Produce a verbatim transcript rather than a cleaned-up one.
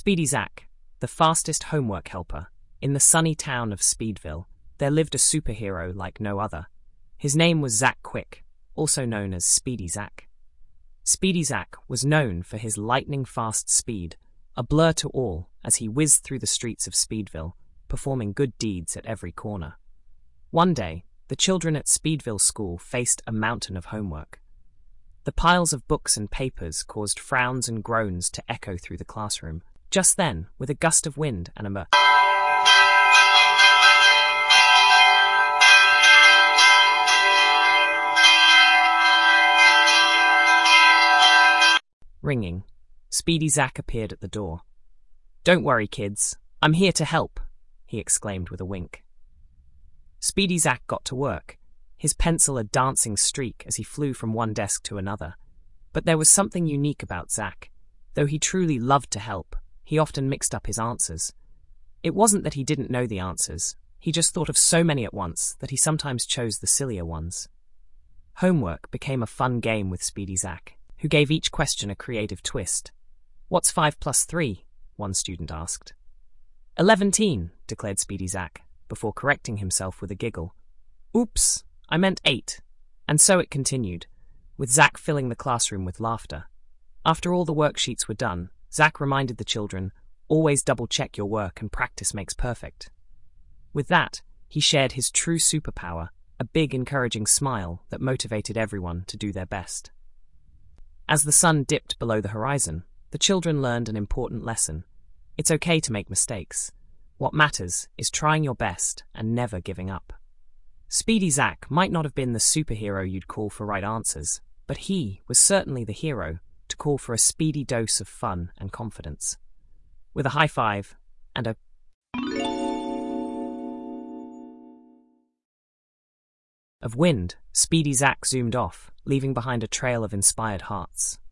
Speedy Zach, the fastest homework helper. In the sunny town of Speedville, there lived a superhero like no other. His name was Zach Quick, also known as Speedy Zach. Speedy Zach was known for his lightning-fast speed, a blur to all as he whizzed through the streets of Speedville, performing good deeds at every corner. One day, the children at Speedville School faced a mountain of homework. The piles of books and papers caused frowns and groans to echo through the classroom. Just then, with a gust of wind and a mer- ringing, Speedy Zach appeared at the door. "Don't worry, kids. I'm here to help," he exclaimed with a wink. Speedy Zach got to work, his pencil a dancing streak as he flew from one desk to another. But there was something unique about Zach. Though he truly loved to help, he often mixed up his answers. It wasn't that he didn't know the answers, he just thought of so many at once that he sometimes chose the sillier ones. Homework became a fun game with Speedy Zach, who gave each question a creative twist. "What's five plus three?" one student asked. "Eleventeen," declared Speedy Zach, before correcting himself with a giggle. "Oops, I meant eight." And so it continued, with Zach filling the classroom with laughter. After all the worksheets were done, Zach reminded the children, "Always double-check your work and practice makes perfect." With that, he shared his true superpower, a big encouraging smile that motivated everyone to do their best. As the sun dipped below the horizon, the children learned an important lesson. It's okay to make mistakes. What matters is trying your best and never giving up. Speedy Zach might not have been the superhero you'd call for right answers, but he was certainly the hero to call for a speedy dose of fun and confidence. With a high five and a of wind, Speedy Zach zoomed off, leaving behind a trail of inspired hearts.